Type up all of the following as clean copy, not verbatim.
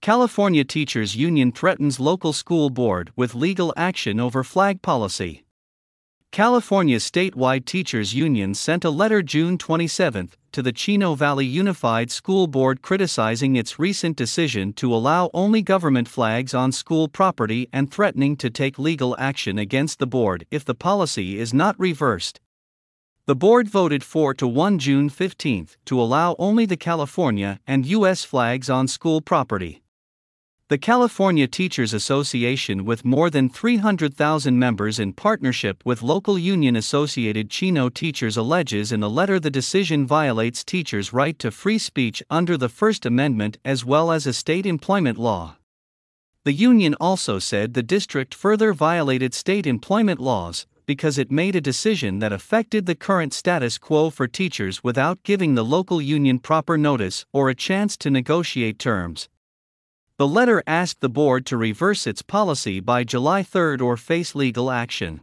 California Teachers Union threatens local school board with legal action over flag policy. California's statewide teachers union sent a letter June 27 to the Chino Valley Unified School Board criticizing its recent decision to allow only government flags on school property and threatening to take legal action against the board if the policy is not reversed. The board voted 4-1 June 15 to allow only the California and U.S. flags on school property. The California Teachers Association, with more than 300,000 members in partnership with local union-associated Chino teachers, alleges in the letter the decision violates teachers' right to free speech under the First Amendment as well as a state employment law. The union also said the district further violated state employment laws because it made a decision that affected the current status quo for teachers without giving the local union proper notice or a chance to negotiate terms. The letter asked the board to reverse its policy by July 3 or face legal action.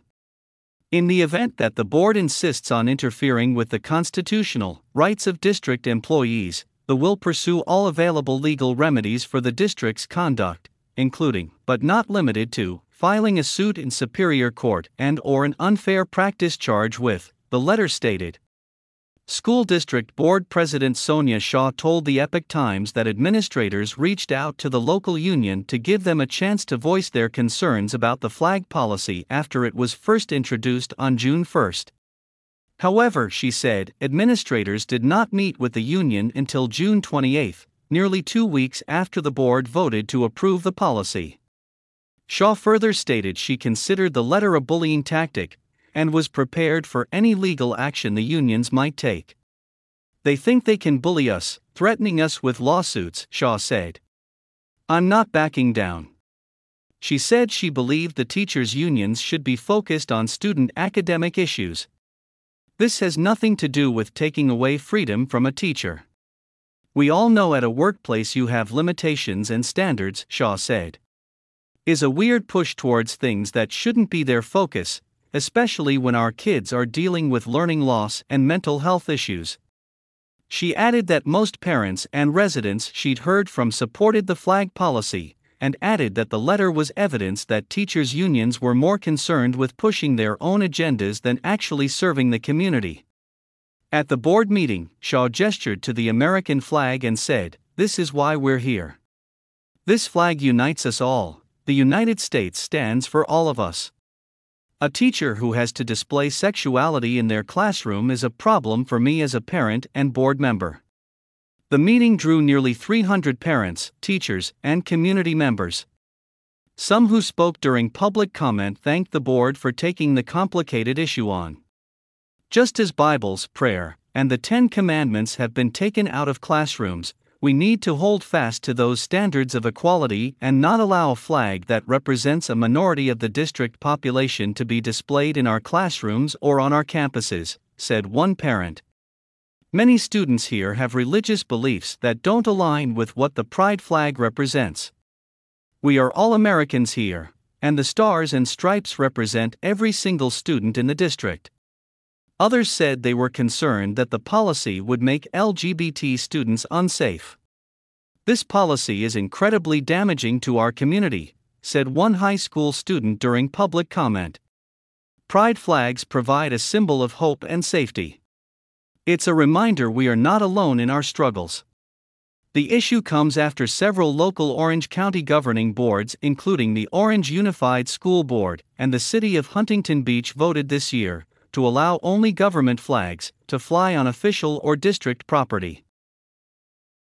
In the event that the board insists on interfering with the constitutional rights of district employees, the will pursue all available legal remedies for the district's conduct, including, but not limited to, filing a suit in Superior Court and/or an unfair practice charge with, the letter stated. School District Board President Sonia Shaw told the Epoch Times that administrators reached out to the local union to give them a chance to voice their concerns about the flag policy after it was first introduced on June 1. However, she said, administrators did not meet with the union until June 28, nearly 2 weeks after the board voted to approve the policy. Shaw further stated she considered the letter a bullying tactic and was prepared for any legal action the unions might take. They think they can bully us, threatening us with lawsuits, Shaw said. I'm not backing down. She said she believed the teachers' unions should be focused on student academic issues. This has nothing to do with taking away freedom from a teacher. We all know at a workplace you have limitations and standards, Shaw said. Is a weird push towards things that shouldn't be their focus, especially when our kids are dealing with learning loss and mental health issues. She added that most parents and residents she'd heard from supported the flag policy, and added that the letter was evidence that teachers' unions were more concerned with pushing their own agendas than actually serving the community. At the board meeting, Shaw gestured to the American flag and said, "This is why we're here. This flag unites us all. The United States stands for all of us. A teacher who has to display sexuality in their classroom is a problem for me as a parent and board member." The meeting drew nearly 300 parents, teachers, and community members. Some who spoke during public comment thanked the board for taking the complicated issue on. Just as Bibles, prayer, and the 10 Commandments have been taken out of classrooms, we need to hold fast to those standards of equality and not allow a flag that represents a minority of the district population to be displayed in our classrooms or on our campuses, said one parent. Many students here have religious beliefs that don't align with what the pride flag represents. We are all Americans here, and the stars and stripes represent every single student in the district. Others said they were concerned that the policy would make LGBT students unsafe. This policy is incredibly damaging to our community, said one high school student during public comment. Pride flags provide a symbol of hope and safety. It's a reminder we are not alone in our struggles. The issue comes after several local Orange County governing boards, including the Orange Unified School Board and the City of Huntington Beach, voted this year to allow only government flags to fly on official or district property.